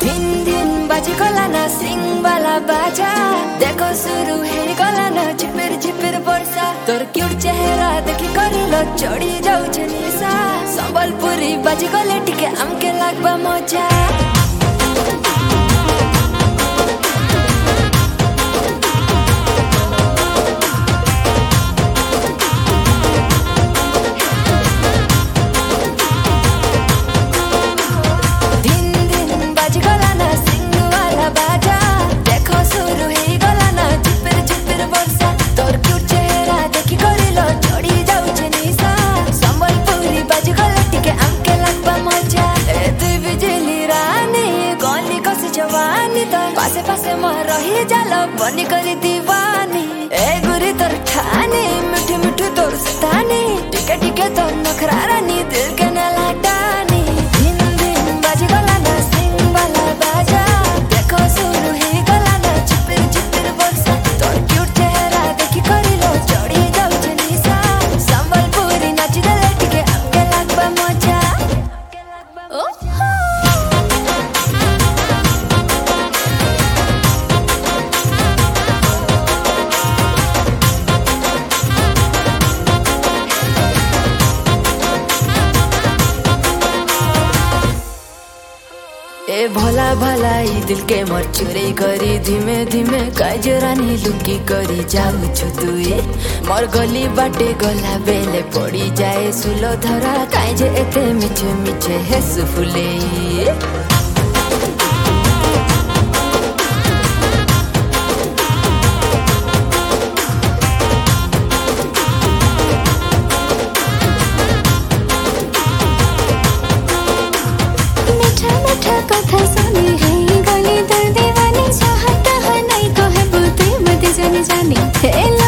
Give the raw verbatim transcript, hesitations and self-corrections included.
दिन दिन बाजी गला ना सिंग वाला बाजा देखो शुरू है गला ना झिपिर झिपिर वर्षा तोर क्यूट चेहरा देखी करिलो चढ़ी जाऊ निशा संबलपुरी बाजी गले टिके आमके लागबा मजा पासे पासे मोह रही जाला बनी करी दीवानी ए गुरी तोर ठानी मिठू मिठू तोर सतानी टिके टिके तोर नखरा रानी दिल के न लाटानी दिन दिन बाजी गला ना सिंग वाला बाजा देखो शुरू है गला ना झिपिर झिपिर वर्षा तोर क्यूट चेहरा देखी करिलो चढ़ी जाऊ निशा संबलपुरी नाची देले टिके आमके लागबा मजा ओ ए भला भला ई दिल के मोर चोरी करी धीमे धीमे काजे रानी लुकी करी जाऊ छु तुई मोर गली बाटे गला बेले पड़ी जाए सुलो धरा काजे एते मिठे मिठे हेस फुले कथा सुनी है गली दर दीवानी चाहता है नहीं तो है बुद्धि मत जाने जाने